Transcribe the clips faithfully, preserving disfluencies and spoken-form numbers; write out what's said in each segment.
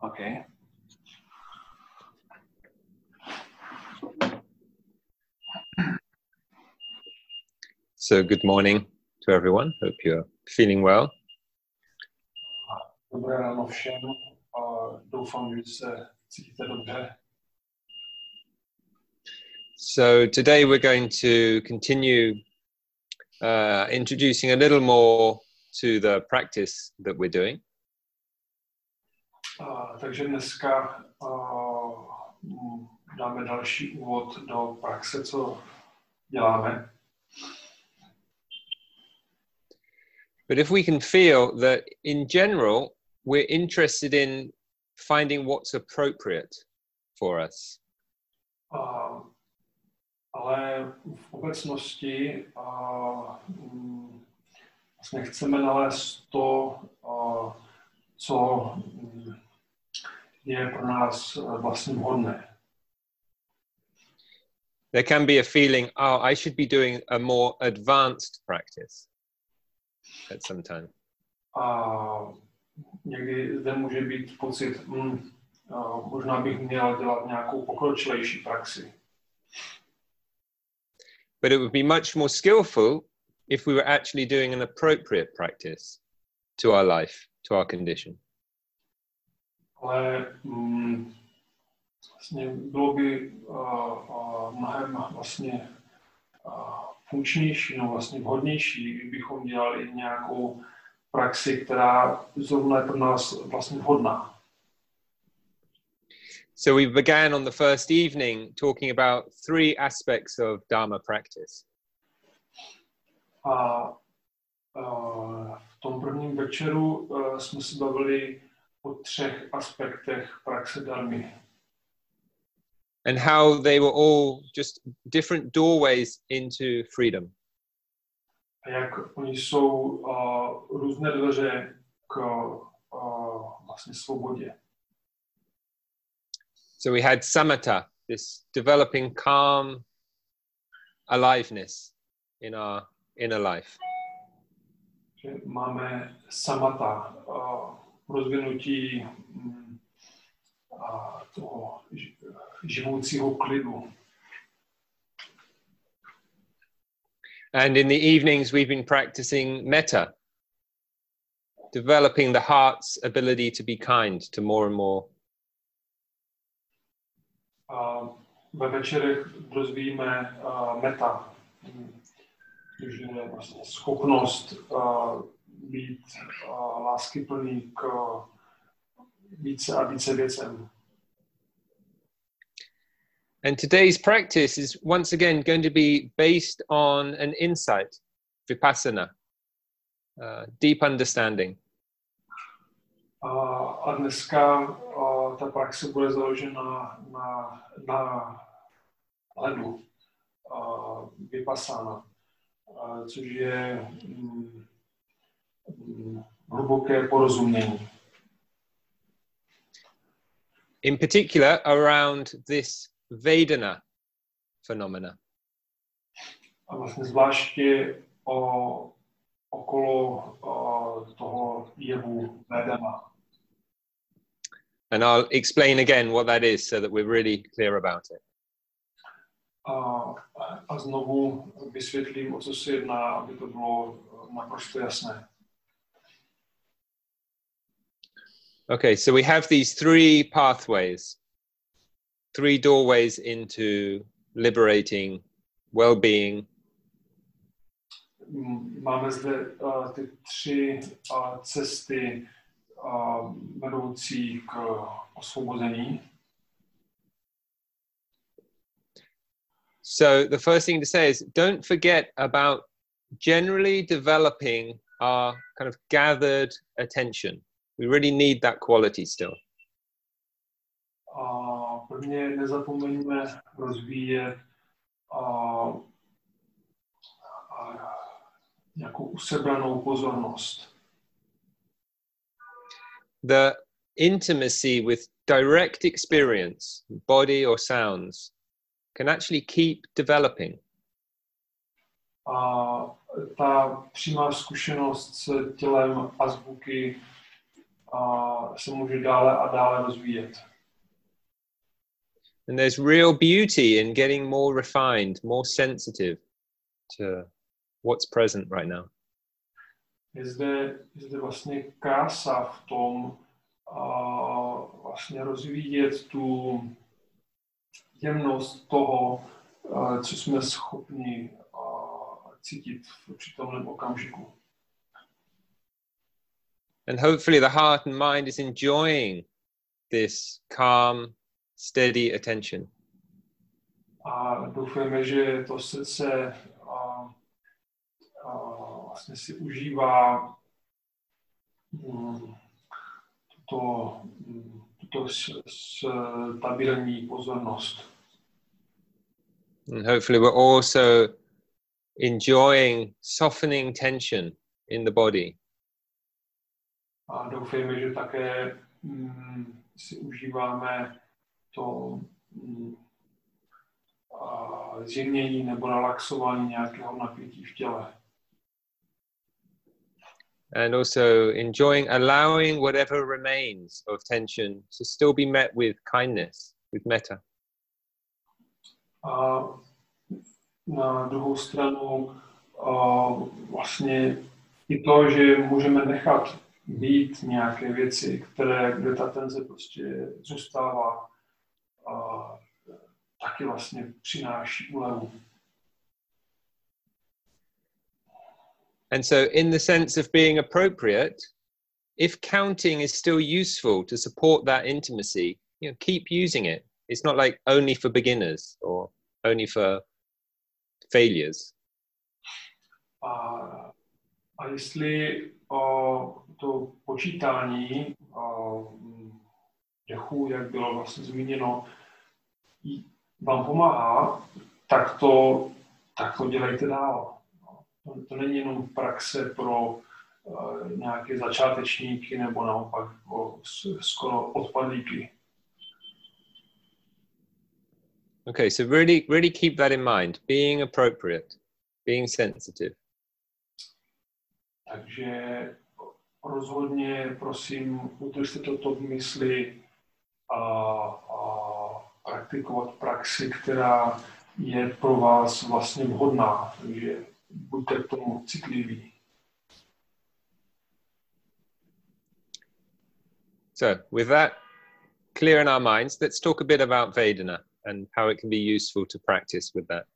Okay. So good morning to everyone. Hope you're feeling well. Dobré ráno všem. Uh, doufám, že se cítíte dobře. So today we're going to continue uh, introducing a little more to the practice that we're doing. Uh, takže dneska uh, dáme další úvod do praxe, co děláme. But if we can feel that in general, we're interested in finding what's appropriate for us. Uh, ale v obecnosti uh, vlastně chceme nalézt to, uh, co je pro nás vlastně vhodné. There can be a feeling, oh, I should be doing a more advanced practice at some time. A někdy zde může být pocit, hm, uh, možná bych měl dělat nějakou pokročilejší praxi. But it would be much more skillful if we were actually doing an appropriate practice to our life, to our condition. Ale hm, vlastně bylo by uh, uh, mnohem vlastně uh, funkčnější, no vlastně vhodnější, kdybychom dělali nějakou praxi, která zrovna je pro nás vlastně vhodná. So we began on the first evening talking about three aspects of Dharma practice. A uh, v tom prvním večeru uh, jsme se bavili o třech aspektech praxe dharmy. And how they were all just different doorways into freedom. A jak oni jsou uh, různé dveře k uh, vlastně svobodě. So we had samatha, this developing calm aliveness in our inner life. Že máme samatha, uh, rozvinutí um, uh, toho živoucího klidu. And in the evenings we've been practicing metta, developing the heart's ability to be kind to more and more. Uh, ve večerech rozvíjíme uh, metta, což je vlastně schopnost uh, být uh, láskyplný k uh, více a více věcem. And today's practice is once again going to be based on an insight, vipassana, uh, deep understanding. Uh, a dneska uh, ta praxe bude založena na, na hledu, uh, vipassana, uh, což je um, um, hluboké porozumění. In particular around this Vedana phenomena. A vlastně zvláště o, okolo o, toho jevu Vedana. And I'll explain again what that is so that we're really clear about it. A, a znovu vysvětlím, o co se jedná, aby to bylo naprosto jasné. Okay, so we have these three pathways, three doorways into liberating well-being. Máme zde uh, ty tři uh, cesty uh, vedoucí k osvobození. So the first thing to say is don't forget about generally developing our kind of gathered attention. We really need that quality still. A prvně nezapomeňme rozvíjet uh, uh, nějakou usebranou pozornost. The intimacy with direct experience, body or sounds, can actually keep developing. A ta přímá zkušenost s tělem a zvuky a se může dále a dále rozvíjet. And there's real beauty in getting more refined, more sensitive to what's present right now. Je zde, je zde vlastně krása v tom a vlastně rozvíjet tu jemnost toho, a, co jsme schopni a, cítit v přítomném okamžiku. And hopefully the heart and mind is enjoying this calm, steady attention. A doufujeme, že to srdce a, a vlastně si užívá um, tuto, tuto stabilní pozornost. And hopefully we're also enjoying softening tension in the body. A doufejme, že také um, si užíváme to um, a zjemnění nebo relaxování nějakého napětí v těle. And also enjoying, allowing whatever remains of tension to still be met with kindness, with metta. A na druhou stranu a vlastně i to, že můžeme nechat být nějaké věci, které, kde ta tenze prostě zůstává, a taky vlastně přináší úlevu. And so in the sense of being appropriate, if counting is still useful to support that intimacy, you know, keep using it. It's not like only for beginners or only for failures. A, a jestli o, to počítání o, dechu, jak bylo vlastně zmíněno, vám pomáhá, tak to, tak to dělejte dál. To, to není jenom praxe pro uh, nějaké začátečníky nebo naopak o, skoro odpadlíky. Okay, so really, really keep that in mind. Being appropriate, being sensitive. Takže rozhodně, prosím, udržte toto v mysli a, a praktikovat praxi, která je pro vás vlastně vhodná. Takže buďte k tomu citliví. So, with that clear in our minds, let's talk a bit about Vedana and how it can be useful to practice with that.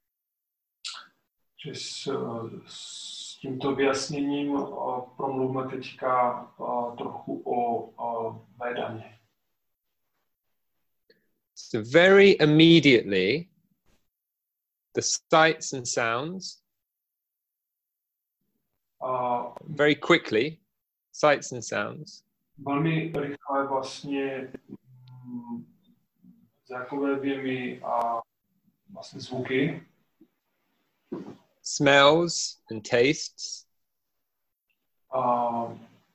S, s tímto vyjasněním promluvme teďka trochu o, o Vedaně. So very immediately, the sights and sounds, uh, very quickly, sights and sounds, velmi rychle vlastně zrakové vjemy a vlastně zvuky, smells and tastes, uh,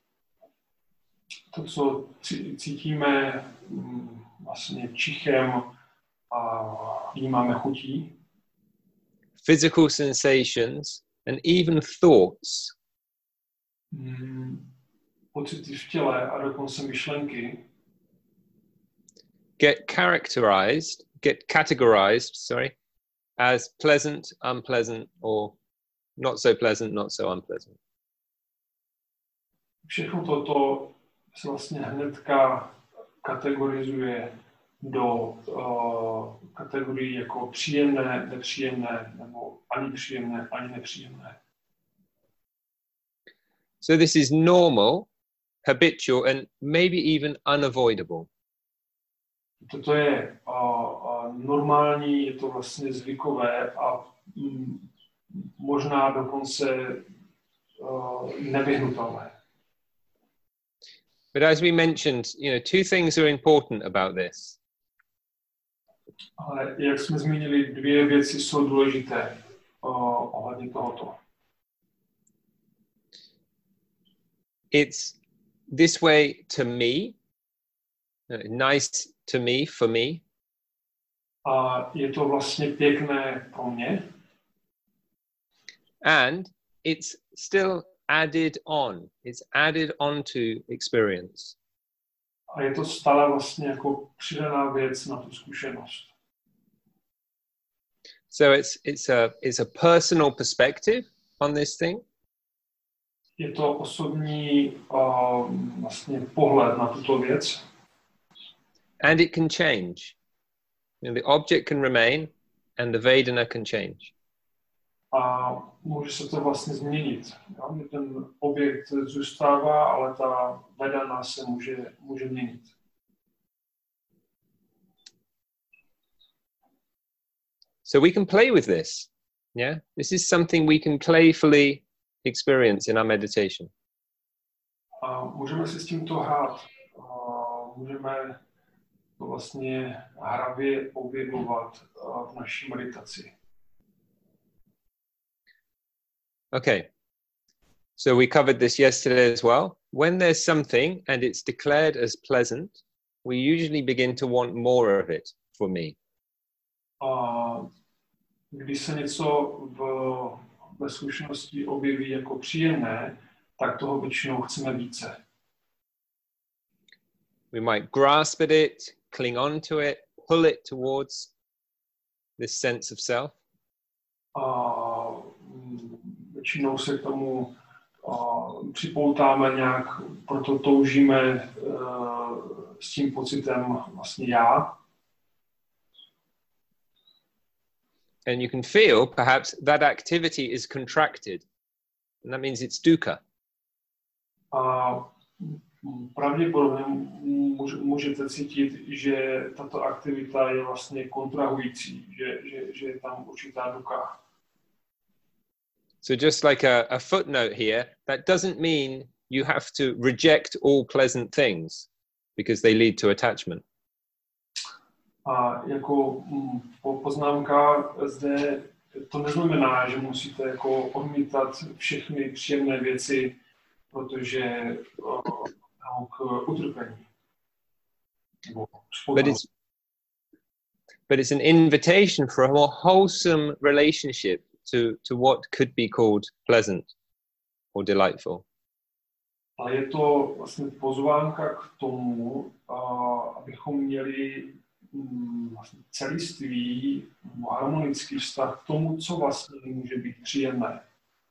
to, co cítíme vlastně čichem a vnímáme chutí, physical sensations, and even thoughts. Mm, pocity v těle a dokonce myšlenky get characterized, get categorized, sorry, as pleasant, unpleasant, or not so pleasant, not so unpleasant. Všechno toto se vlastně hnedka kategorizuje do uh, kategorií jako příjemné, nepříjemné, nebo ani příjemné, ani nepříjemné. So this is normal, habitual, and maybe even unavoidable. Toto je uh, uh, normální, je to vlastně zvykové a mm, možná dokonce uh, nevyhnutelné. But as we mentioned, you know, two things are important about this. Ale jak jsme zmínili, dvě věci jsou důležité uh, ohledně tohoto. It's this way to me, nice to me, for me. A je to vlastně pěkné pro mě. And it's still added on. It's added on to experience. a je to stále vlastně jako přidaná věc na tu zkušenost. So it's it's a it's a personal perspective on this thing. Je to osobní uh, vlastně pohled na tuto věc. And it can change. You know, the object can remain and the Vedana can change. A může se to vlastně změnit. Jo? Ten objekt zůstává, ale ta Vedana se může, může měnit. So we can play with this. Yeah, this is something we can playfully experience in our meditation. A můžeme si s tímto hrát. A můžeme to vlastně hravě objevovat v naší meditaci. Okay. So we covered this yesterday as well. When there's something and it's declared as pleasant, we usually begin to want more of it for me. A když se něco v, ve zkušenosti objeví jako příjemné, tak toho většinou chceme více. We might grasp at it, cling on to it, pull it towards this sense of self. A většinou se k tomu uh, připoutáme nějak, proto toužíme uh, s tím pocitem vlastně já. And you can feel perhaps that activity is contracted. And that means it's dukkha. A pravděpodobně můžete cítit, že tato aktivita je vlastně kontrahující, že, že, že je tam určitá dukkha. So just like a, a footnote here, that doesn't mean you have to reject all pleasant things because they lead to attachment. A jako poznámka zde to neznamená, že musíte jako odmítat všechny příjemné věci, protože uh, k utrpení. But it's, but it's an invitation for a more wholesome relationship to, to what could be called pleasant or delightful. Ale je to vlastně pozvánka k tomu, uh, abychom měli um, vlastně celistvý, harmonický vztah k tomu, co vlastně může být příjemné.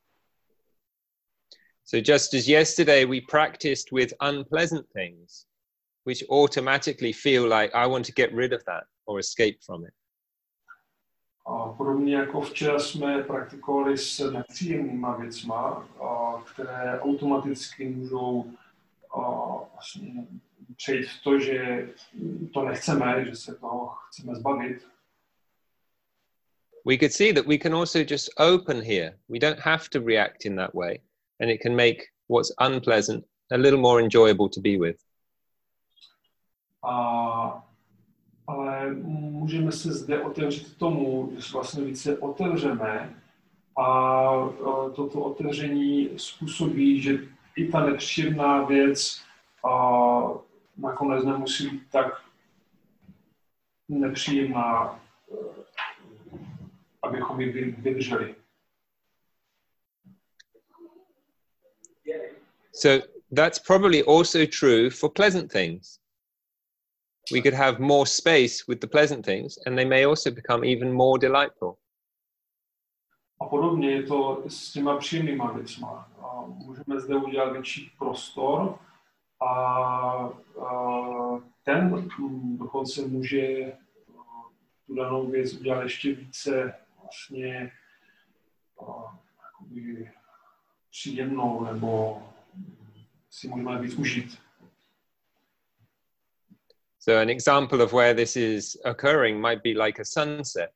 So just as yesterday we practiced with unpleasant things, which automatically feel like I want to get rid of that or escape from it. A podobně jako včera jsme praktikovali s nepříjemnýma věcma, a které automaticky můžou a, vlastně přejít v to, že to nechceme, že se toho chceme zbavit. We could see that we can also just open here. We don't have to react in that way. And it can make what's unpleasant a little more enjoyable to be with. A, ale můžeme se zde otevřít tomu, že se vlastně více otevřeme a, a toto otevření způsobí, že i ta nepříjemná věc a, nakonec nemusí být tak nepříjemná, abychom ji vydrželi. So that's probably also true for pleasant things. We could have more space with the pleasant things and they may also become even more delightful. A podobně je to s těma příjemnýma věcma. A můžeme zde udělat větší prostor a, a ten dokonce může tu danou věc udělat ještě více vlastně a, jakoby příjemnou nebo si můžeme víc užít. So an example of where this is occurring might be like a sunset.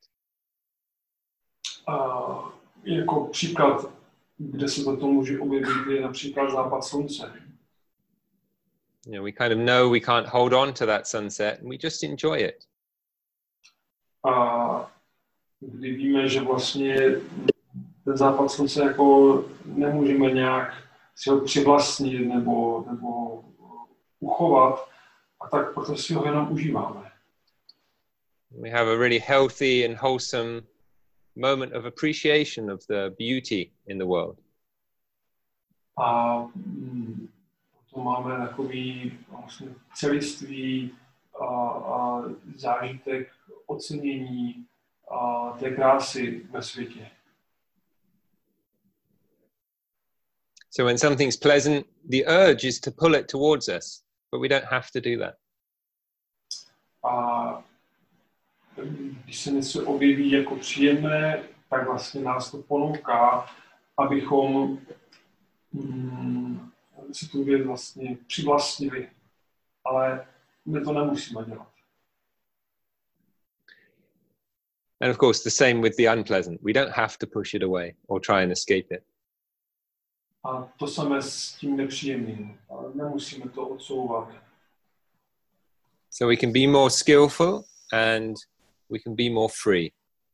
Uh, jako příklad, kde se toto může objevit, je například západ slunce. You know, we kind of know we can't hold on to that sunset and we just enjoy it. A kdy víme, že vlastně ten západ slunce jako nemůžeme nějak si ho přivlastnit nebo, nebo uchovat, a tak proto si ho jenom užíváme. We have a really healthy and wholesome moment of appreciation of the beauty in the world. A to máme takový vlastně celistvý a, a zážitek ocenění a té krásy ve světě. So when something's pleasant, the urge is to pull it towards us, but we don't have to do that. A když se něco objeví jako příjemné, tak vlastně nás to ponouká, abychom mm, si tu věc vlastně přivlastnili, ale my to nemusíme dělat. And of course, the same with the unpleasant. We don't have to push it away or try and escape it. A to samé s tím nepříjemným, ale nemusíme to odsouvat. So we can be more skillful and we can be more free.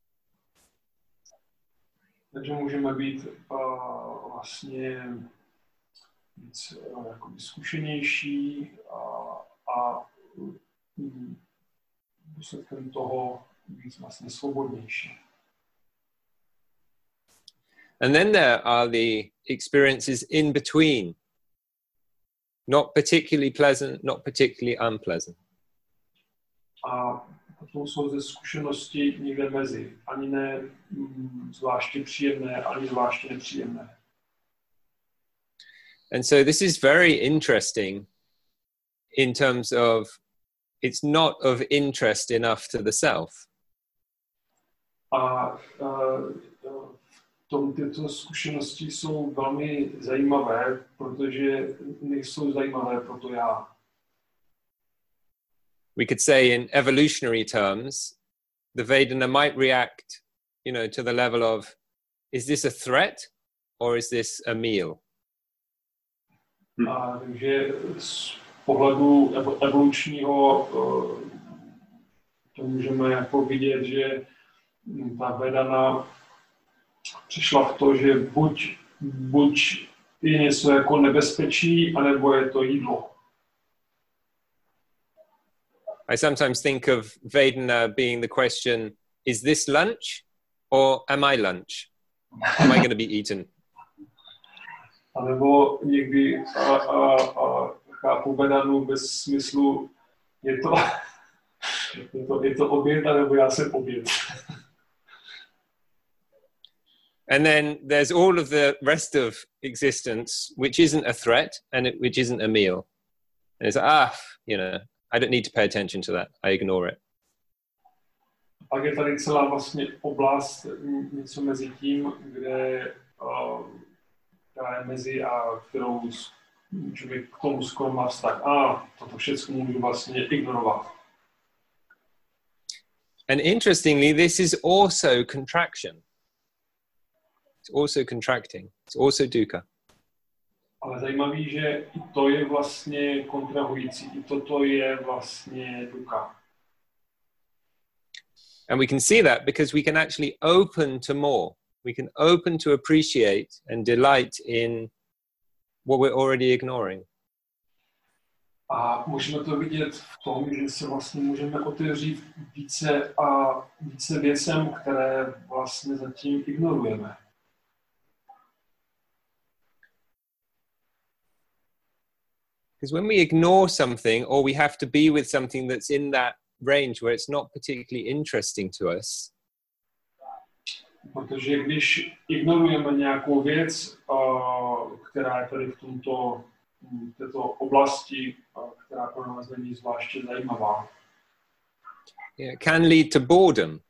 Takže můžeme být uh, vlastně víc uh, jakoby zkušenější a, a um, důsledkem toho víc vlastně svobodnější. And then there are the experiences in between, not particularly pleasant, not particularly unpleasant. A potom jsou ze zkušenosti někde mezi, ani ne mm, zvláště příjemné, ani zvláště nepříjemné. And so this is very interesting in terms of it's not of interest enough to the self. A uh, tom, tyto zkušenosti jsou velmi zajímavé, protože nejsou zajímavé pro to já. We could say in evolutionary terms, the Vedana might react, you know, to the level of, is this a threat or is this a meal? A, takže z pohledu evolučního uh, to můžeme jako vidět, že ta Vedana přišla v to, že buď, buď je něco jako nebezpečí, anebo je to jídlo. I sometimes think of Vedana being the question, is this lunch or am I lunch? Am I going to be eaten? A nebo někdy a, a, a chápu Vedanu bez smyslu, je to, je to, je to oběd, anebo já jsem oběd. And then there's all of the rest of existence, which isn't a threat and it, which isn't a meal. And it's like, ah, you know, I don't need to pay attention to that. I ignore it. Pak je tady celá vlastně oblast něco mezi tím, kde uh, která je mezi a kterou člověk k tomu skoro má vztah. A toto všechno můžu vlastně ignorovat. And interestingly, this is also contraction. It's also contracting. It's also dukkha. Ale zajímavý, že i to je vlastně kontrahující. I toto je vlastně dukkha. And we can see that because we can actually open to more. We can open to appreciate and delight in what we're already ignoring. A můžeme to vidět v tom, že se vlastně můžeme otevřít více a více věcem, které vlastně zatím ignorujeme. Because when we ignore something or we have to be with something that's in that range where it's not particularly interesting to us, protože když ignorujeme nějakou věc, která je tady v tomto, této oblasti, která pro nás není zvláště zajímavá, it can lead to boredom.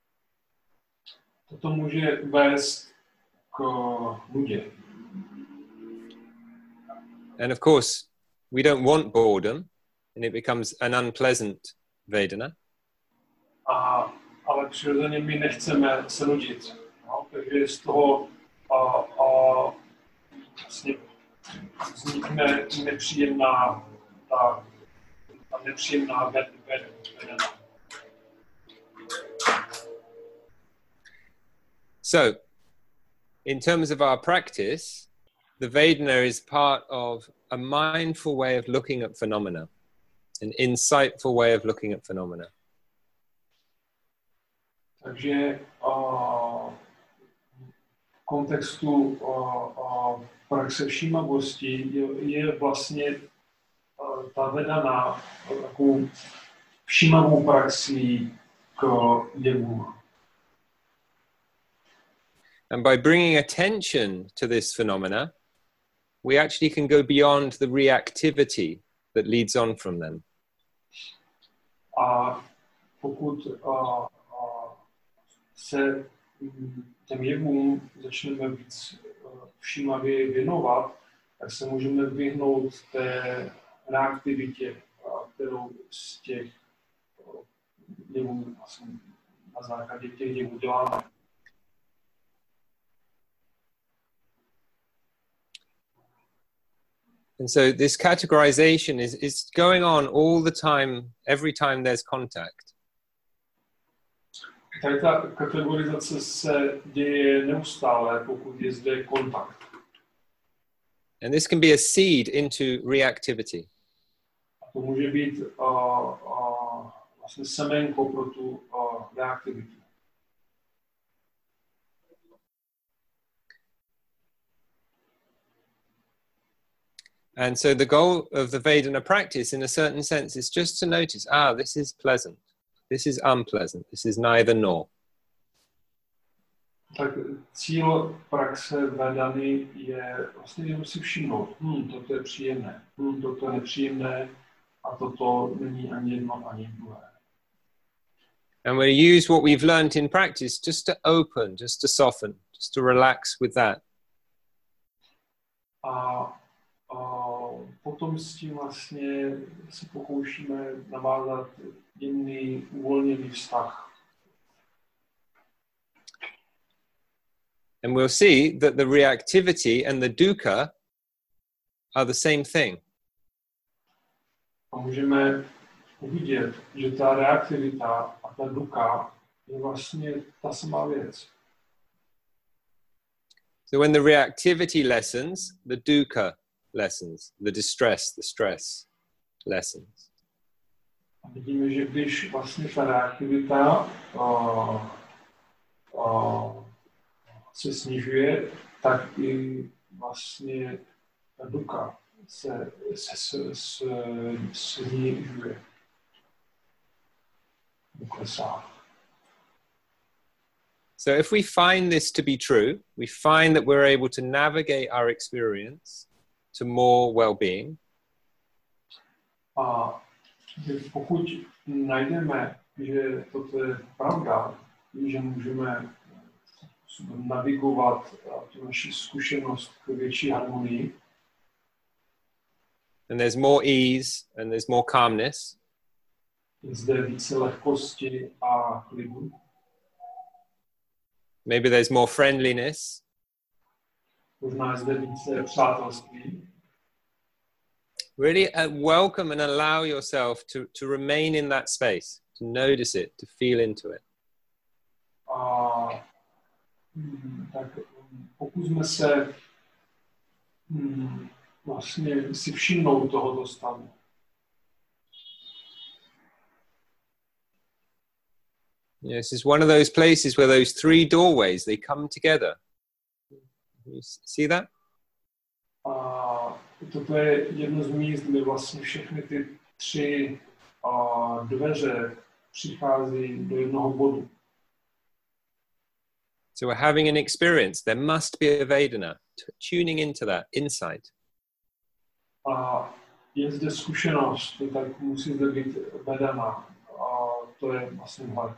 Toto může vést k nudě. And of course, we don't want boredom, and it becomes an unpleasant Vedana. A, ale přirozeně my nechceme se nudit. No? Takže z toho a, a vlastně vznikne nepříjemná ta, ta nepříjemná Vedana. So, in terms of our practice, the Vedana is part of a mindful way of looking at phenomena, an insightful way of looking at phenomena. Takže uh, v kontextu uh, uh, praxe všímavosti je, je vlastně uh, ta vedaná uh, takovou všímavou praxí k jevům. And by bringing attention to this phenomena, we actually can go beyond the reactivity that leads on from them. A pokud uh, uh, se těm jevům začneme víc uh, všímavě věnovat, tak se můžeme vyhnout té reaktivitě, uh, kterou z těch uh, jevů vlastně na základě těch jevů děláme. And so this categorization is, is going on all the time, every time there's contact. Tady ta kategorizace se děje neustále, pokud je zde kontakt. And this can be a seed into reactivity. A to může být uh, uh, vlastně semenko pro tu uh, reaktivitu. And so the goal of the Vedana practice, in a certain sense, is just to notice, ah, this is pleasant, this is unpleasant, this is neither nor. Tak cíl praxe Vedany je vlastně jenom si všimnout, hm, toto je příjemné, hm, toto je nepříjemné a toto není ani jedno, ani druhé. And we use what we've learned in practice just to open, just to soften, just to relax with that. A Uh, potom s tím vlastně se pokoušíme navázat jemný, uvolněný vztah. And we'll see that the reactivity and the dukkha are the same thing. A můžeme uvidět, že ta reaktivita a ta dukkha je vlastně ta samá věc. So when the reactivity lessens, the dukkha lessens, the distress, the stress lessens. A vidíme, že když vlastně ta reaktivita uh, uh, se snižuje, tak i vlastně ta dukkha se, se, se, se snižuje. Klesá. So if we find this to be true, we find that we're able to navigate our experience to more well-being. A pokud najdeme, že toto je pravda, že můžeme navigovat tu naši zkušenost k větší harmonii, and there's more ease and there's more calmness, je zde více lehkosti a klidu, maybe there's more friendliness, možná je zde více přátelství. Really uh, welcome and allow yourself to, to remain in that space, to notice it, to feel into it. A tak pokusme se hm, vlastně si všimnout tohoto stavu. Yeah, this is one of those places where those three doorways, they come together. You see that? A toto je jedno z míst, kde vlastně všechny ty tři uh, dveře přichází do jednoho bodu. So we're having an experience. There must be a Vedana. T- tuning into that insight. A je zde zkušenost, tak musí zde být vedana. A to je vlastně hled.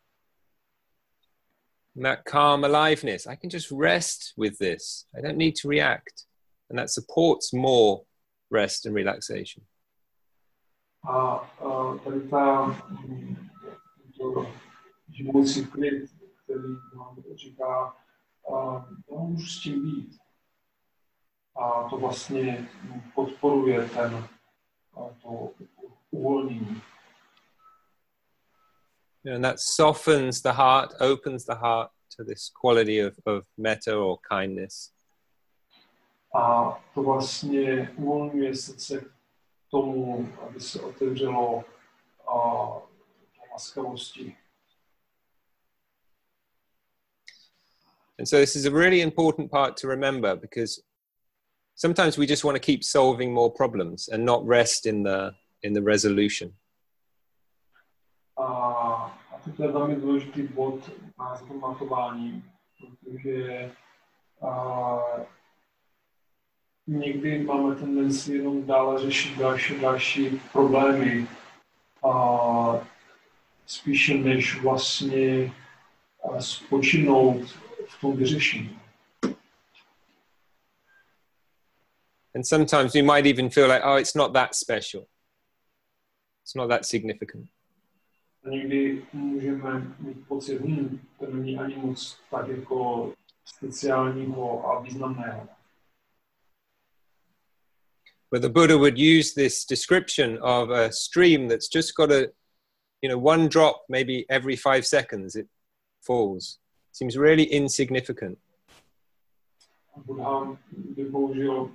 And that calm aliveness. I can just rest with this. I don't need to react. And that supports more rest and relaxation. A, a tady ta živoucí klid, který nám říká, já můžu s tím být. A to vlastně podporuje ten, to uvolnění. And that softens the heart, opens the heart to this quality of, of metta or kindness. A to vlastně uvolňuje srdce k tomu, aby se otevřelo laskavosti. And so this is a really important part to remember, because sometimes we just want to keep solving more problems and not rest in the in the resolution. A, a to je velmi důležitý bod na zamatování, protože a, někdy máme tendenci jenom dále řešit další, další problémy, a, spíše než vlastně a, spočinout v tom vyřešení. And sometimes we might even feel like, oh, it's not that special. It's not that significant. A někdy můžeme mít pocit, hm, to není ani moc tak jako speciálního a významného. But the Buddha would use this description of a stream that's just got a, you know, one drop, maybe every five seconds it falls. Seems really insignificant. A Buddha by použil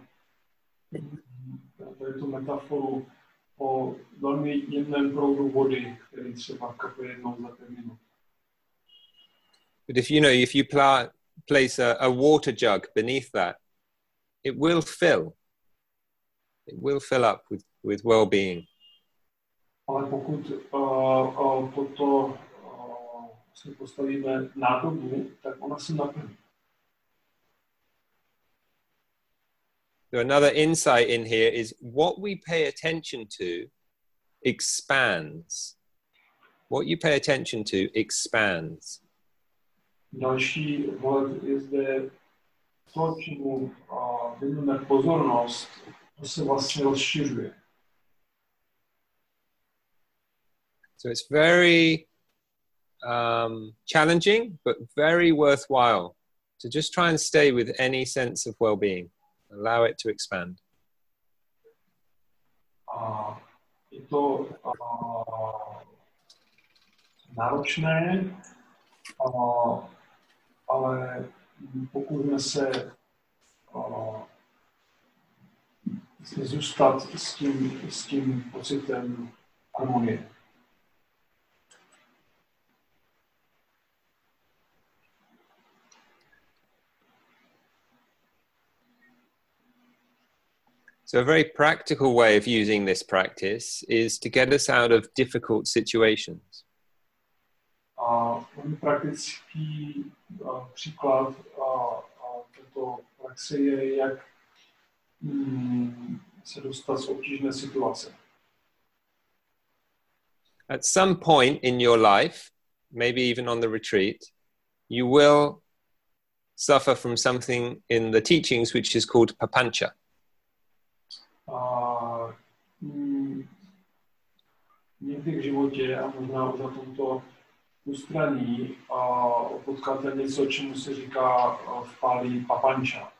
tu metaforu o velmi jemném proudu vody, který třeba kape jednou za pět minut. But if you know, if you pla- place a, a water jug beneath that, it will fill. It will fill up with, with well-being. Ale pokud uh, uh, toto uh, si postavíme nádobu, tak ona se naplní. So another insight in here is what we pay attention to expands. What you pay attention to expands. Další vhled je zde to, čemu uh, věnujeme pozornost, to se vlastně rozšiřuje. So it's very um, challenging, but very worthwhile to just try and stay with any sense of well-being. Allow it to expand. A je to uh, náročné, uh, ale pokusíme se uh, zůstat s tím, s tím pocitem harmonie. So a very practical way of using this practice is to get us out of difficult situations. A velmi praktický uh, příklad uh, uh, této praxe je, jak mm, se dostat z obtížné situace. At some point in your life, maybe even on the retreat, you will suffer from something in the teachings which is called papancha. A mm, někdy v životě a možná už na tomto ústraní potkáte něco, čemu se říká v Pálí papanča.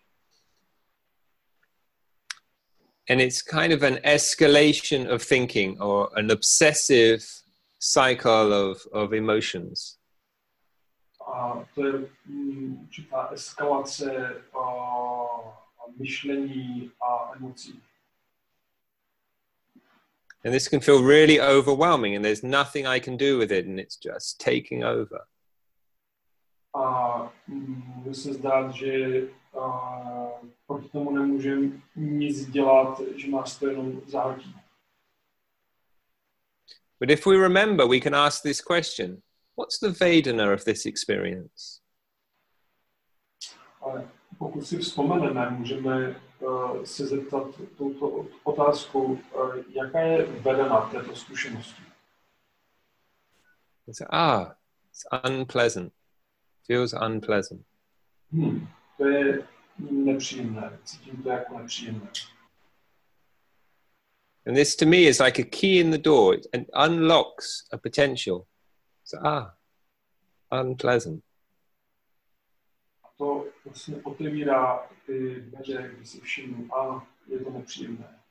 And it's kind of an escalation of thinking or an obsessive cycle of, of emotions. A to je mm, určitá eskalace a myšlení a emocí. And this can feel really overwhelming and there's nothing I can do with it and it's just taking over. A může se zdát, že a, proti tomu nemůžeme nic dělat, že nás to jenom zahltí. But if we remember, we can ask this question, what's the Vedana of this experience? Ale pokud si vzpomeneme, můžeme uh, se zeptat touto otázkou, uh, jaká je vedena této zkušenosti. It's, ah, it's unpleasant. Feels unpleasant. Hmm, to je nepříjemné. Cítím to jako nepříjemné. And this to me is like a key in the door. It unlocks a potential. So, ah, unpleasant. To vlastně otevírá ty dveře, kdy si všimnu, a je to nepříjemné.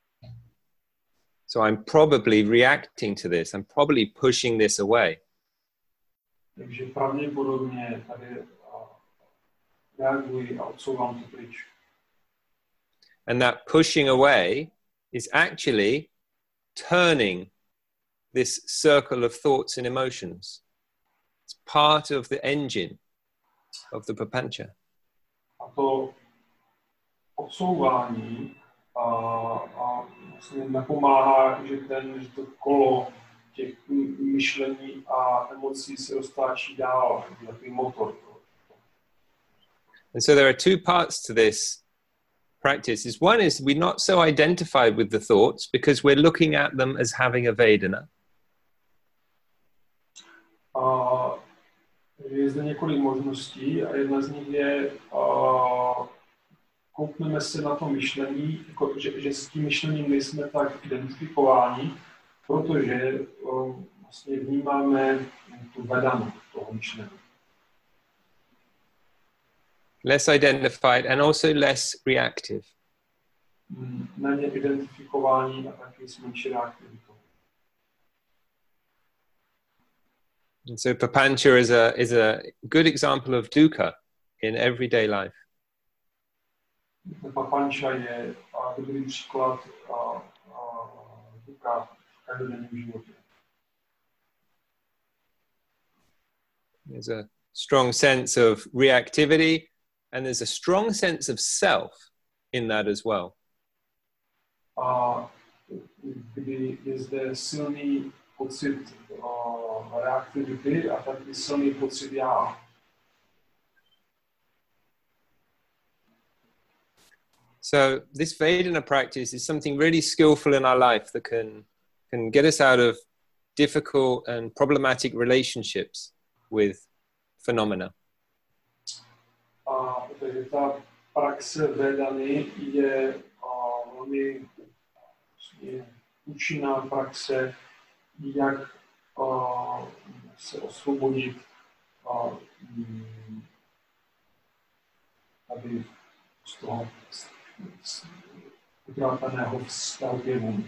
So I'm probably reacting to this. I'm probably pushing this away. Takže pravděpodobně tady reaguji a odsouvám to pryč. And that pushing away is actually turning this circle of thoughts and emotions. It's part of the engine of the papancha. A to odsouvání a, a vlastně napomáhá, že, ten, že to kolo těch myšlení a emocí se roztáčí dál, jako takový motor. And so there are two parts to this practice. Is one is we're not so identified with the thoughts because we're looking at them as having a Vedana. A je zde několik možností a jedna z nich je uh, koukneme se na to myšlení, jako, že, že s tím myšlením nejsme tak identifikováni, protože uh, vlastně vnímáme tu vedanu toho myšlení. Less identified and also less reactive. Méně identifikování a taky s menší reaktivitou. And so papancha is a is a good example of dukkha in everyday life. Papancha je dobrý příklad dukkha v každodenním životě. There's a strong sense of reactivity and there's a strong sense of self in that as well. A kdy je zde silný pocit uh, reaktivity a taky silný pocit já. So this Vedana practice is something really skillful in our life that can can get us out of difficult and problematic relationships with phenomena. A takže ta praxe Vedany je uh, velmi vlastně účinná praxe, jak uh, se osvobodit uh, tady z toho utrápeného vztahu k jevům.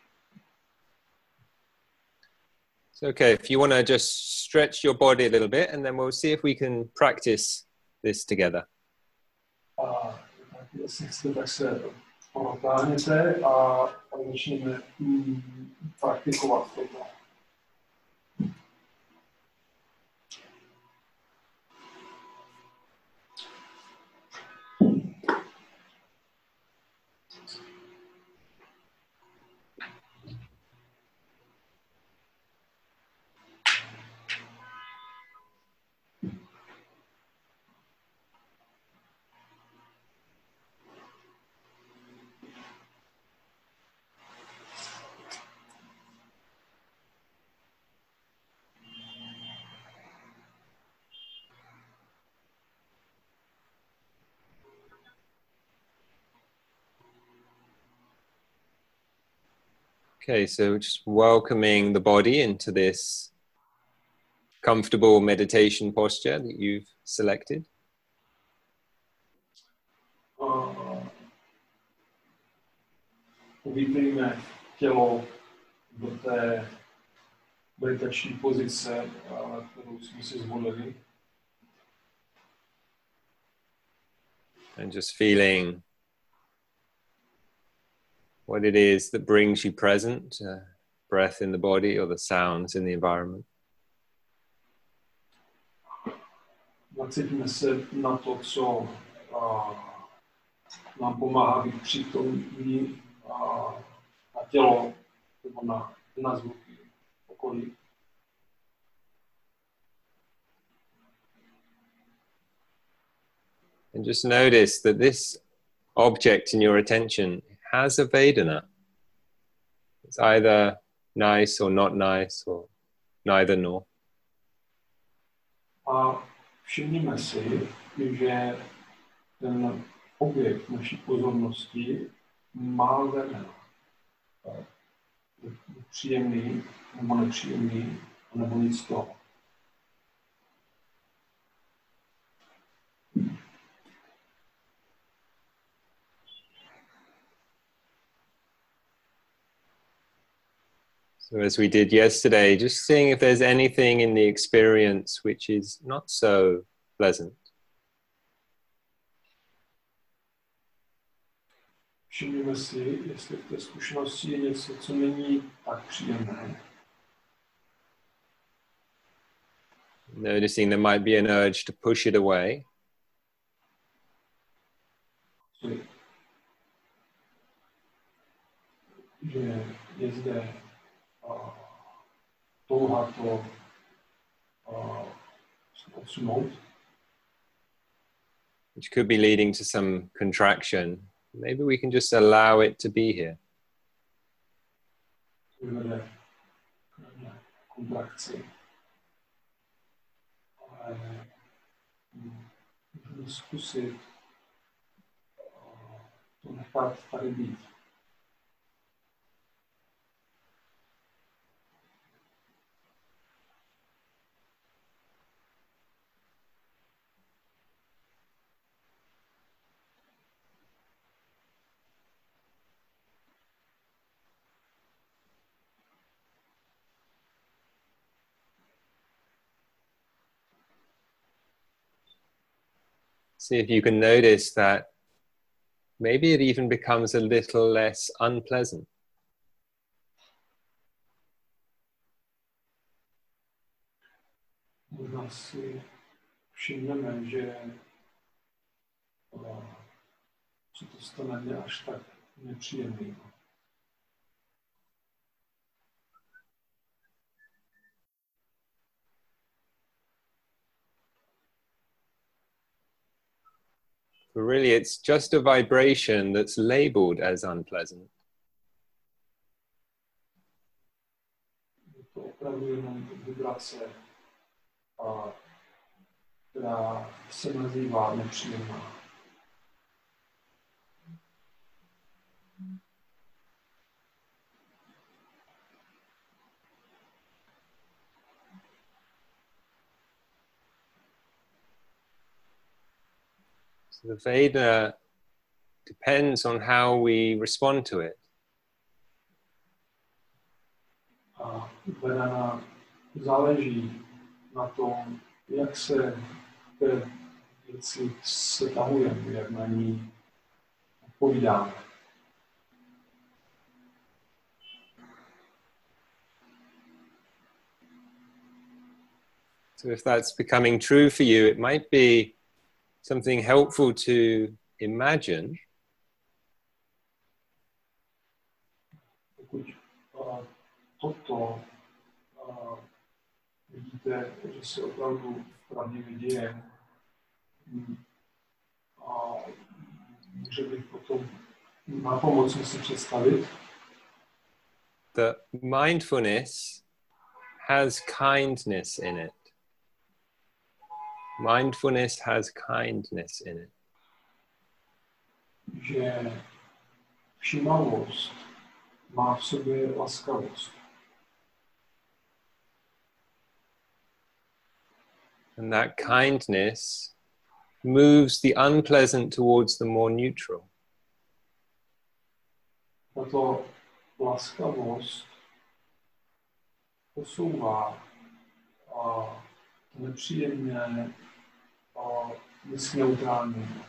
So okay, if you want to just stretch your body a little bit and then we'll see if we can practice this together. A tak jestli chcete, tak se protáhněte a začneme mm, praktikovat toto. Okay, so just welcoming the body into this comfortable meditation posture that you've selected. Uh, uvítejme tělo do té meditační pozice, uh, kterou jsme si zvolili. And just feeling what it is that brings you present, uh, breath in the body or the sounds in the environment. Nacítíme se na to, co uh, nám pomáhá být přítomní uh, na tělo nebo na, na zvuky okolí. And just notice that this object in your attention has a Vedana. It's either nice or not nice or neither nor. A všimnime si, že ten objekt naší pozornosti má Vedana. Příjemný nebo nepříjemný, nebo nic z toho. So as we did yesterday, just seeing if there's anything in the experience which is not so pleasant. Všimněme si, jestli v té zkušenosti je něco, co není tak příjemné. Noticing there might be an urge to push it away. Že je zde uh, touha to uh, odsunout. Which could be leading to some contraction. Maybe we can just allow it to be here. Kontrakci. Ale můžeme zkusit to nechat tady být. See if you can notice that maybe it even becomes a little less unpleasant. Možná si všimneme, že se to stane ne až tak nepříjemný. But really, it's just a vibration that's labeled as unpleasant. Je to opravdu jenom vibrace, která se nazývá nepříjemná. So the Veda depends on how we respond to it. A Veda záleží na tom, jak se té věci setahujeme, jak na ní odpovídáme. So if that's becoming true for you, it might be something helpful to imagine Pokud uh, toto uh, vidíte, že se opravdu pravdivě děje, a může být potom na pomoc si představit, that mindfulness has kindness in it. Mindfulness has kindness in it. Že všímavost má v sobě laskavost. And that kindness moves the unpleasant towards the more neutral. Tato laskavost posouvá a nepříjemné a neutrální.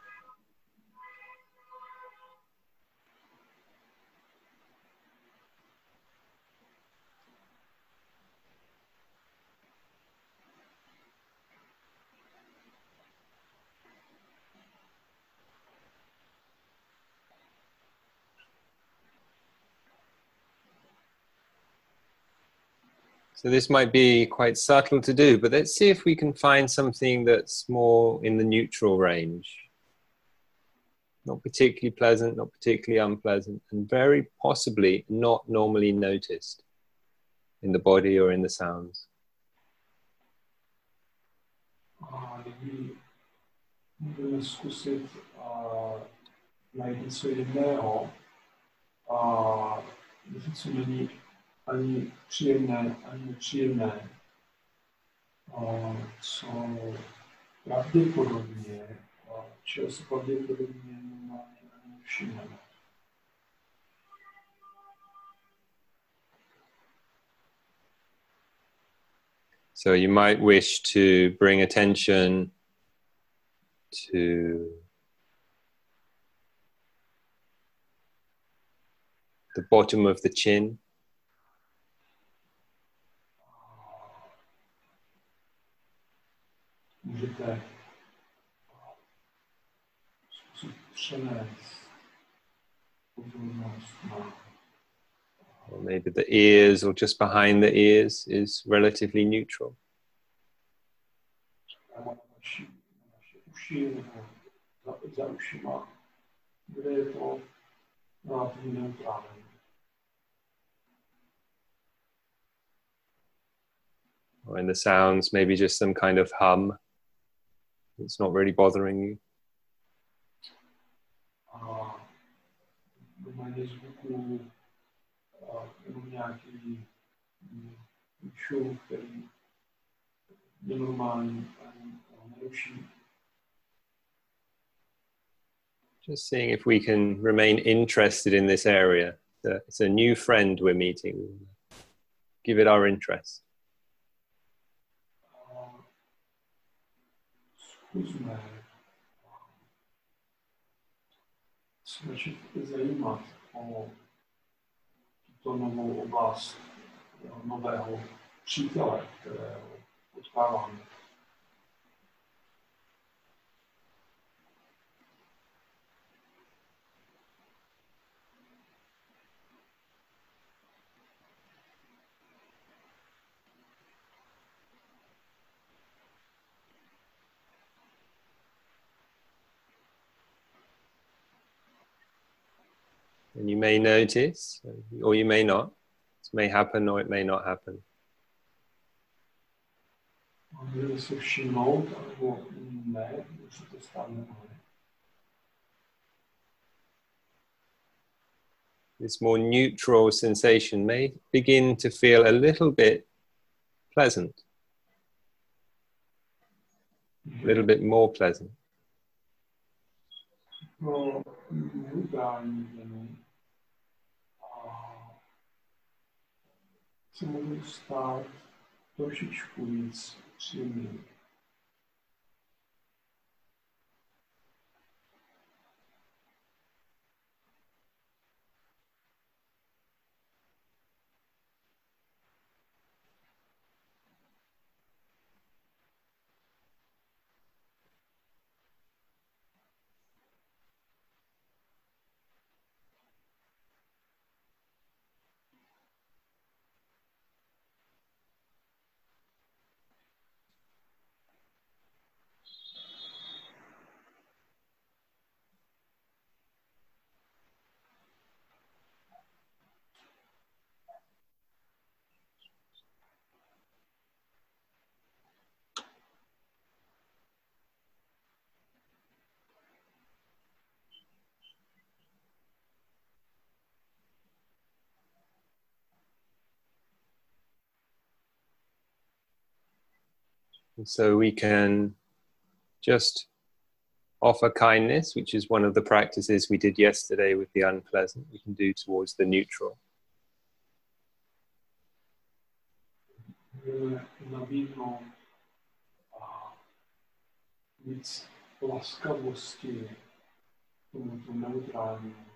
So this might be quite subtle to do, but let's see if we can find something that's more in the neutral range. Not particularly pleasant, not particularly unpleasant, and very possibly not normally noticed in the body or in the sounds. A nyní můžeme zkusit uh, najít něco jiného, a něco, co není ani příjemné, ani nepříjemné, uh, co pravděpodobně, uh, čeho se pravděpodobně normálně ani všimneme. So you might wish to bring attention to the bottom of the chin. můžete přenést pozornost na or maybe the ears or just behind the ears is relatively neutral. naše uši nebo za, za ušima, kde je to relativně neutrální. Or in the sounds, maybe just some kind of hum. It's not really bothering you. A normálně zvuku jenom nějaký šum, který je normální a neruší. Just seeing if we can remain interested in this area. It's a new friend we're meeting. Give it our interest. Zkusme se začít zajímat o tuto novou oblast nového přítele, kterého potkáváme. And you may notice, or you may not. It may happen or it may not happen. Můžete si všimnout, nebo ne, už se to stane. This more neutral sensation may begin to feel a little bit pleasant, a little bit more pleasant. Pro neutrální zemi se můžu stát trošičku víc příjemný. And so we can just offer kindness, which is one of the practices we did yesterday with the unpleasant, we can do towards the neutral. Můžeme nabídnout víc laskavosti tomuto neutrálnímu.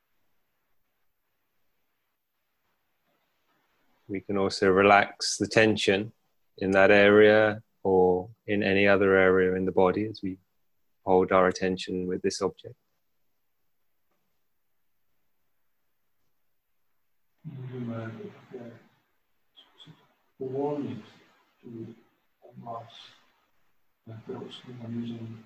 We can also relax the tension in that area or in any other area in the body as we hold our attention with this object. Můžeme také uvolnit tu oblast, na kterou jsme zaměřeni.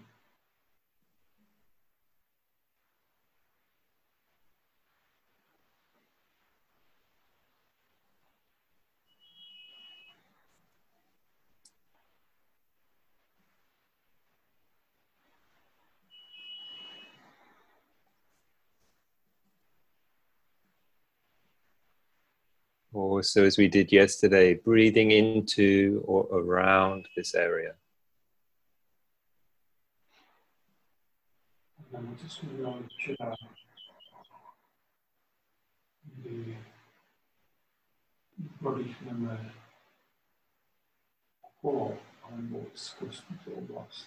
Or so as we did yesterday, breathing into or around this area. Nebo co jsme dělali včera, kdy prodýchneme okolo alebo skrz tuto oblast.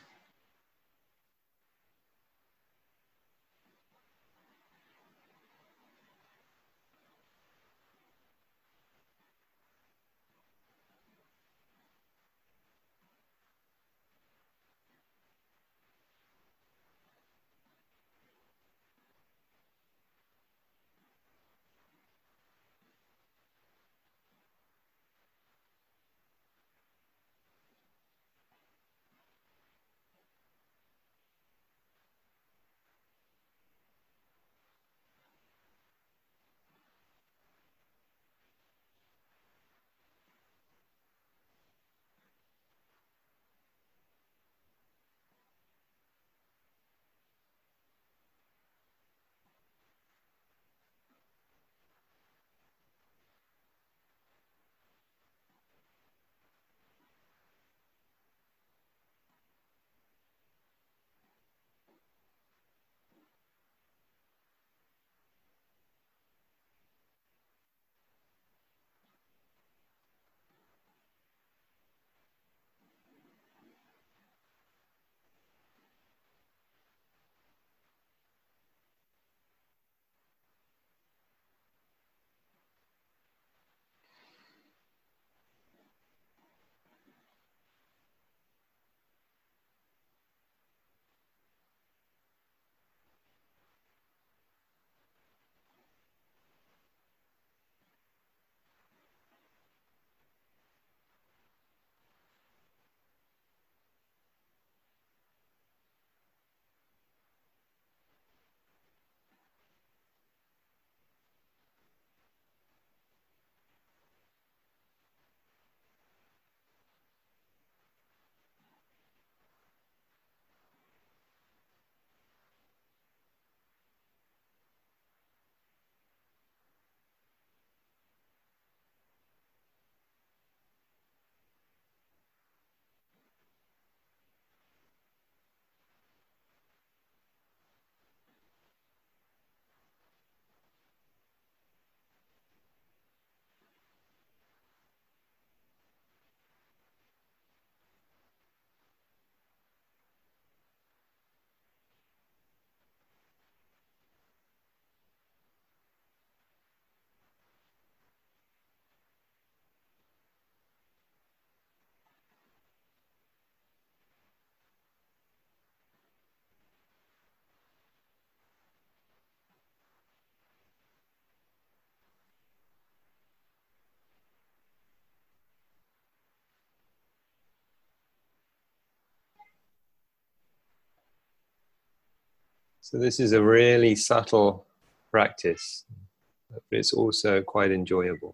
So this is a really subtle practice, but it's also quite enjoyable.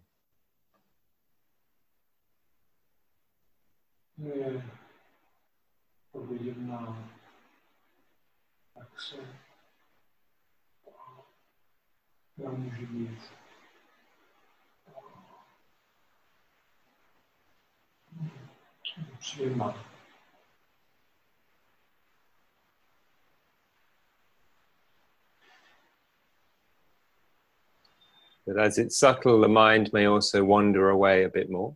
Je to vidět na praxe, která může být příjemná. But as it's subtle, the mind may also wander away a bit more.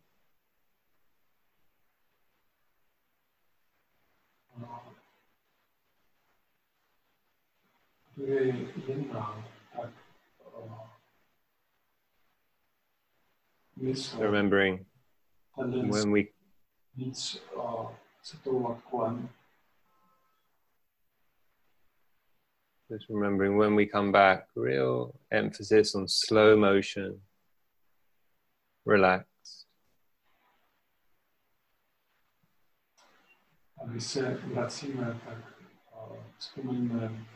Je jemná, tak mysl, Remembering when we víc citovat kolem. Just remembering when we come back, real emphasis on slow motion, relaxed. A když se vracíme, tak uh, vzpomeňme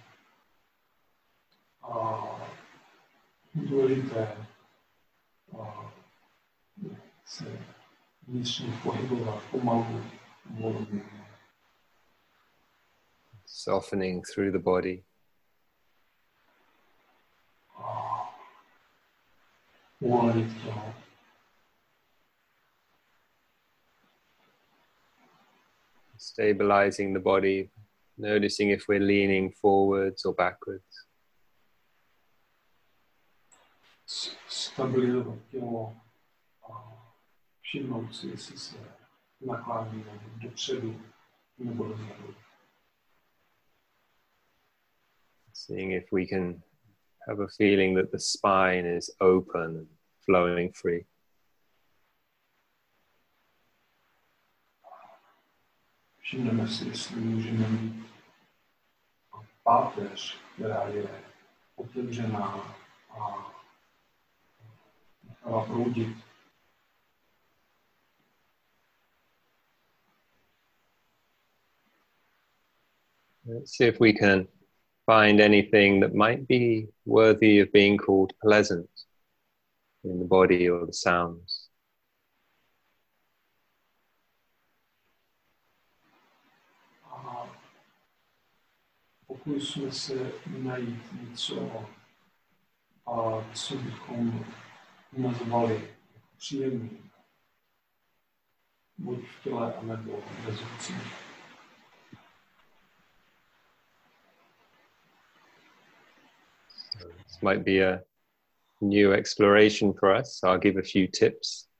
uh, důležité uh, se vnitřně pohybovat pomalu, volně. Softening through the body. Uvolnit tělo. Stabilizing the body, noticing if we're leaning forwards or backwards. Stabilizovat tělo a všimnout si, jestli se nakláníme dopředu nebo dozadu. Seeing if we can have a feeling that the spine is open and flowing free. Všimneme si, jestli můžeme mít páteř, která je otevřená a nechala proudit. Let's see if we can find anything that might be worthy of being called pleasant in the body or the sounds. A pokusme se najít něco, a co bychom nazvali příjemný, buď v těle, anebo bez rucí. This might be a new exploration for us. I'll give a few tips.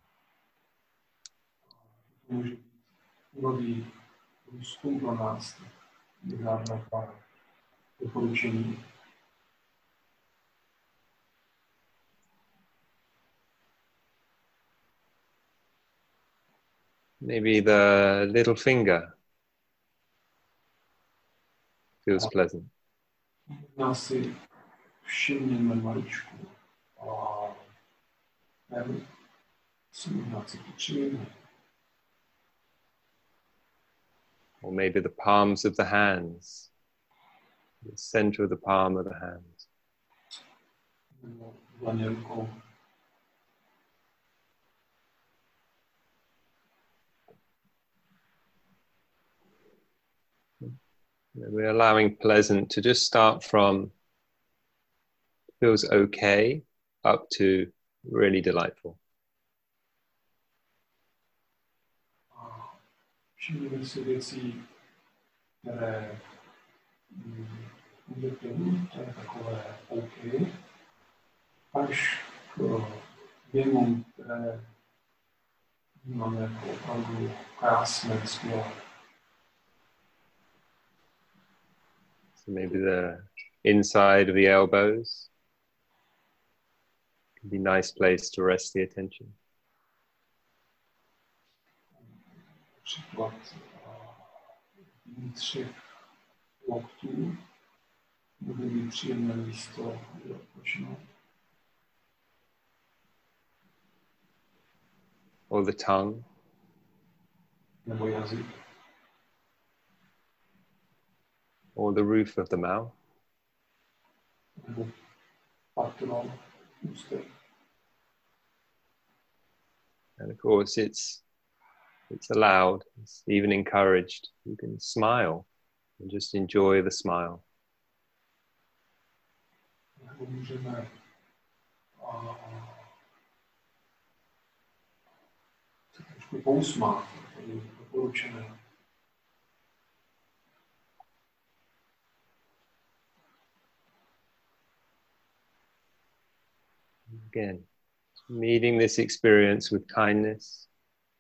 Může být nový průzkum pro nás, vyhádná pár doporučení. Maybe the little finger feels pleasant. Možná si všimněme maličku a ten si možná cítí příjemně. Or maybe the palms of the hands, the center of the palm of the hands. Nebo dlaně rukou. We're allowing pleasant to just start from feels okay up to really delightful. Všimněme si věcí, které můžete mít, to je takové OK, až k věmům, které máme jako opravdu krásné, skvělé. So maybe the inside of the elbows can be a nice place to rest the attention. Příklad vnitřek loktů bude být příjemné místo, kde odpočinout. Or the tongue. Nebo jazyk. Or the roof of the mouth. nebo patron, ústek. And of course, it's it's allowed, it's even encouraged. You can smile and just enjoy the smile. Nebo můžeme a, se trošku pousmát, to je doporučené. Again, meeting this experience with kindness.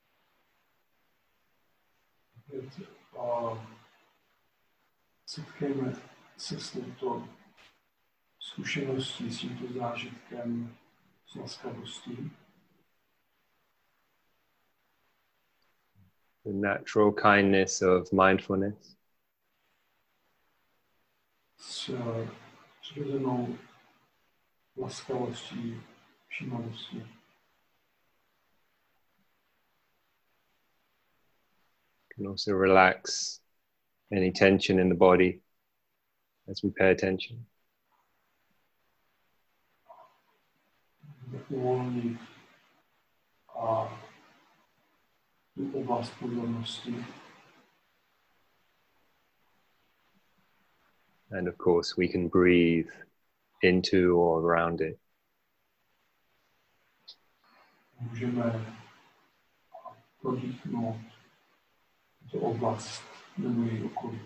A setkejme se s touto zkušeností, s tímto zážitkem, s laskavostí. The natural kindness of mindfulness. S přirozenou laskavostí, všímavostí. Can also relax any tension in the body as we pay attention. Uvolnit a tu oblast pozornosti. And of course, we can breathe into or around it. Můžeme prodýchnout tu oblast nebo její okolí.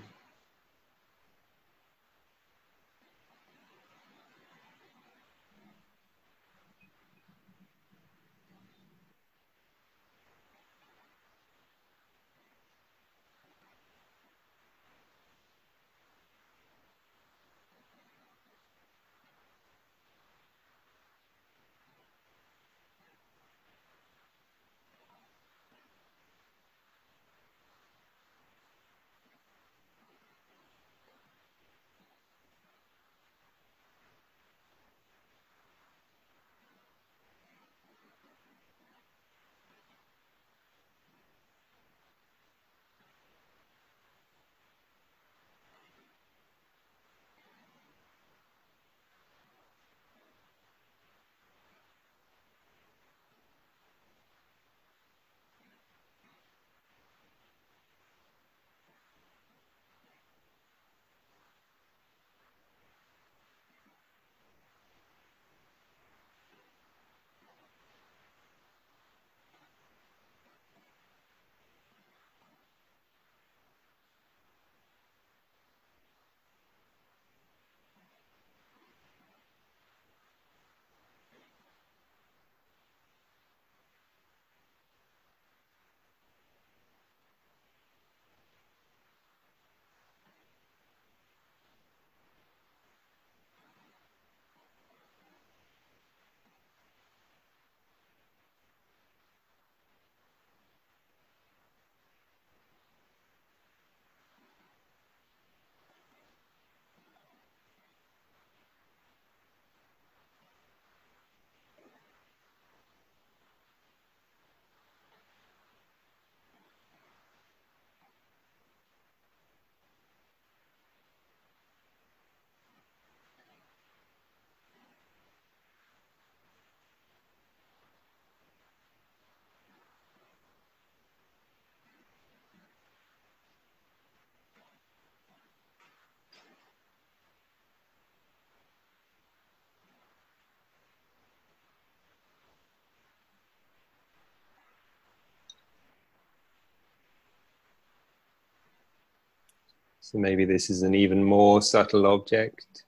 So maybe this is an even more subtle object.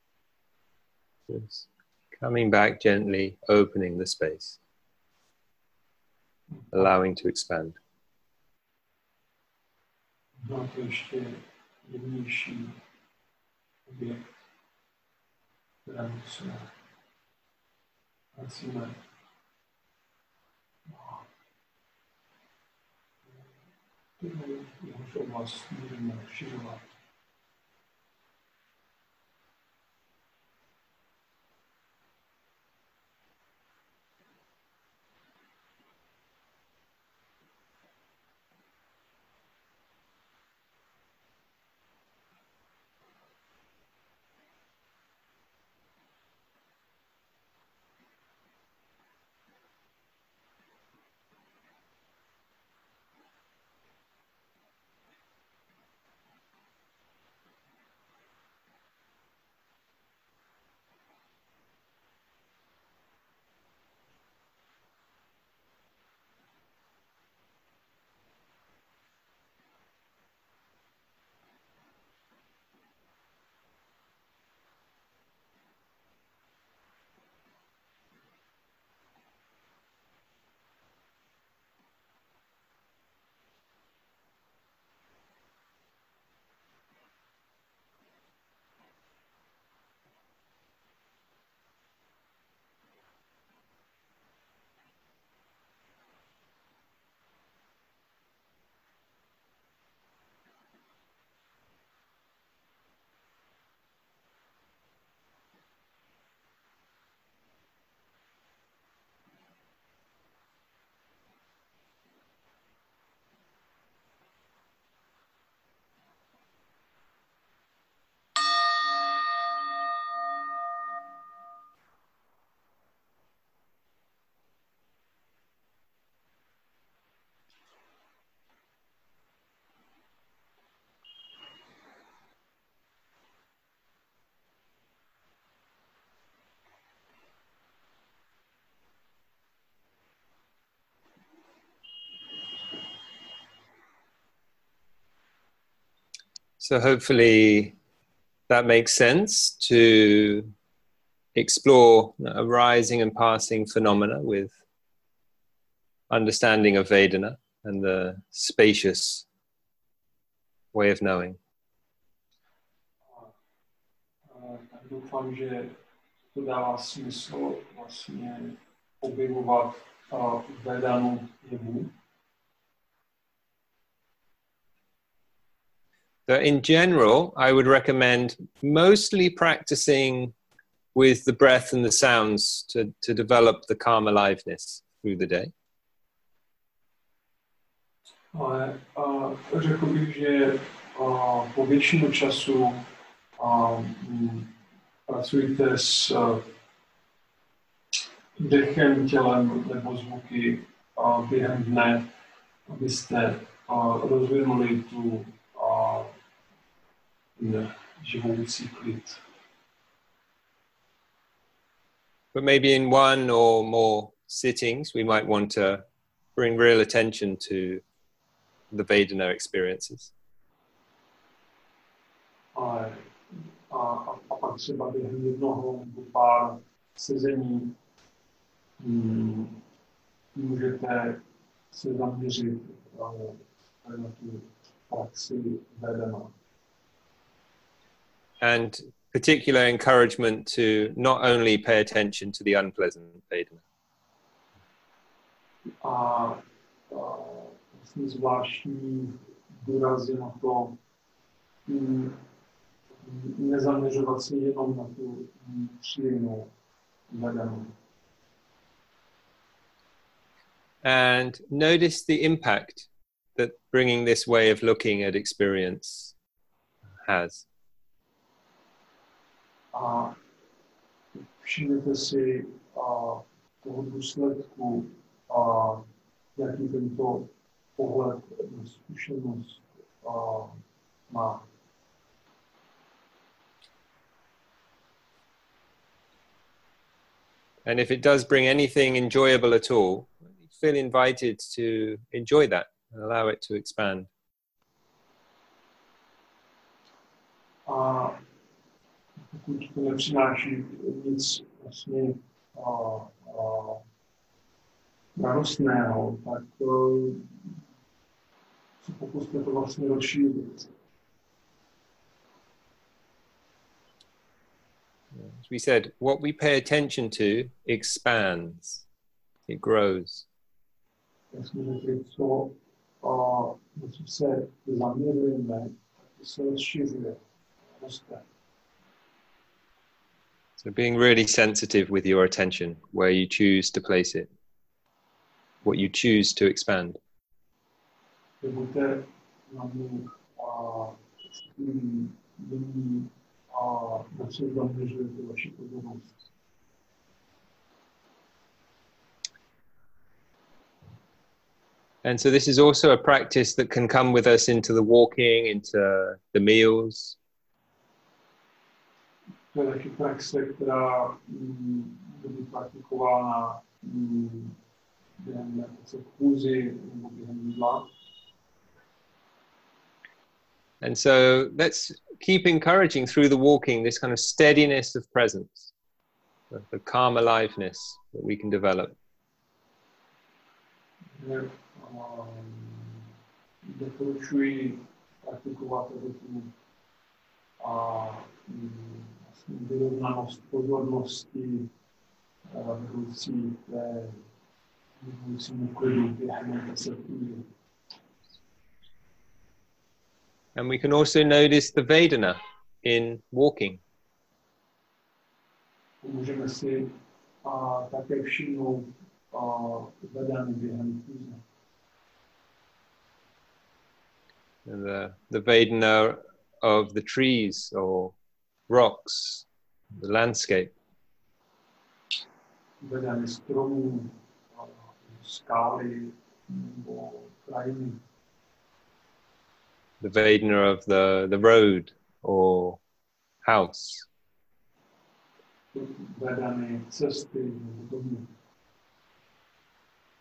Just coming back gently, opening the space, allowing to expand. Má to ještě jemnější objekt, kterému se vracíme. Jehož oblast můžeme rozšiřovat. So hopefully that makes sense to explore arising and passing phenomena with understanding of Vedana and the spacious way of knowing. Tak doufám, že to dává smysl vlastně objevovat Vedanu jevu. So in general, I would recommend mostly practicing with the breath and the sounds to, to develop the calm aliveness through the day. Ale uh, řekl bych, že uh, po většinu času uh, pracujte s uh, dechem, tělem nebo zvuky uh, během dne, abyste uh, rozvinuli tu uh, živoucí klid. But maybe in one or more sittings, we might want to bring real attention to the Vedana experiences. A, a, a pak třeba během jednoho nebo pár sezení hmm, můžete se zaměřit uh, na tu praxi Vedana. And particular encouragement to not only pay attention to the unpleasant Vedana. A, a vlastně zvláštní důraz je na to m, nezaměřovat se jenom na tu příjemnou Vedanu. And notice the impact that bringing this way of looking at experience has. A všimněte si a, toho důsledku, a, jaký tento pohled na zkušenost a, má. And if it does bring anything enjoyable at all, feel invited to enjoy that and allow it to expand. A pokud to nepřináší nic vlastně a, a, radostného, tak uh, se pokusme to vlastně rozšířit. As we said, what we pay attention to expands, it grows. Jak jsme řekli, co, uh, co se zaměřujeme, to se rozšířuje, roste. So being really sensitive with your attention, where you choose to place it, what you choose to expand. Buďte na mě a citlivý, jiný a na co zaměřujete vaši pozornost. And so this is also a practice that can come with us into the walking, into the meals. To je taky praxe, která bude praktikována během chůzi nebo během jídla. And so let's keep encouraging through the walking this kind of steadiness of presence, the, the calm aliveness that we can develop. Doporučuji praktikovat tu vyrovnanost pozornosti vedoucí té vedoucímu klidu během deseti. And we can also notice the Vedana in walking. Můžeme si a, také všimnout Vedany během chůze. The, the Vedana of the trees or rocks, the landscape. Vedany stromů, skály nebo krajiny. The Vedana of the, the road or house. Vedany cesty nebo domu.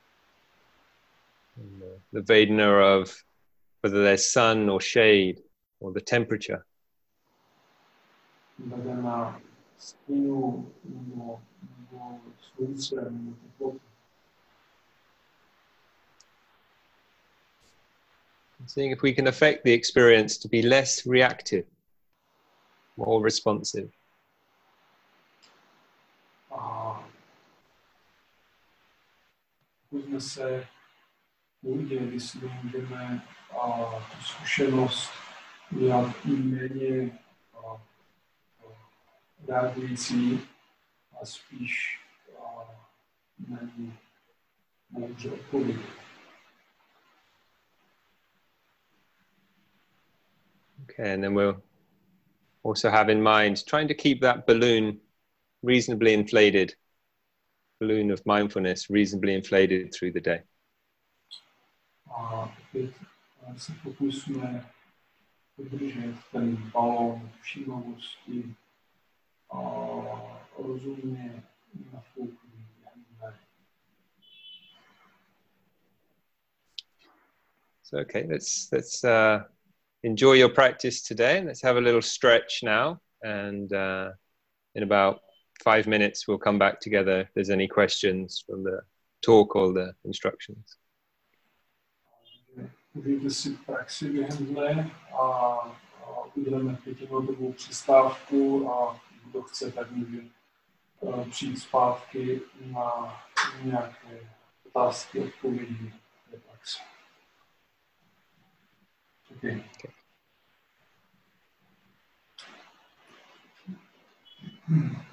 The Vedana of whether there's sun or shade or the temperature. Vede na stínu nebo, nebo slunce nebo teplotu. Seeing if we can affect the experience to be less reactive, more responsive. A pojďme se uvidět, jestli můžeme a, tu zkušenost dělat méně a, reagující a spíš a, méně moudře odpovědět. Okay, and then we'll also have in mind trying to keep that balloon reasonably inflated, balloon of mindfulness reasonably inflated through the day. A teď se pokusme udržet ten balón všímavosti a rozumně nafouklý během dne. So okay, let's let's uh, enjoy your practice today. Let's have a little stretch now, and uh, in about five minutes we'll come back together if there's any questions from the talk or the instructions. Užijte si praxi během dne a, a uděláme pětiminutovou přestávku a kdo chce, tak může uh, přijít zpátky na nějaké otázky, odpovědi té praxi. Okay. Okay. Hmm.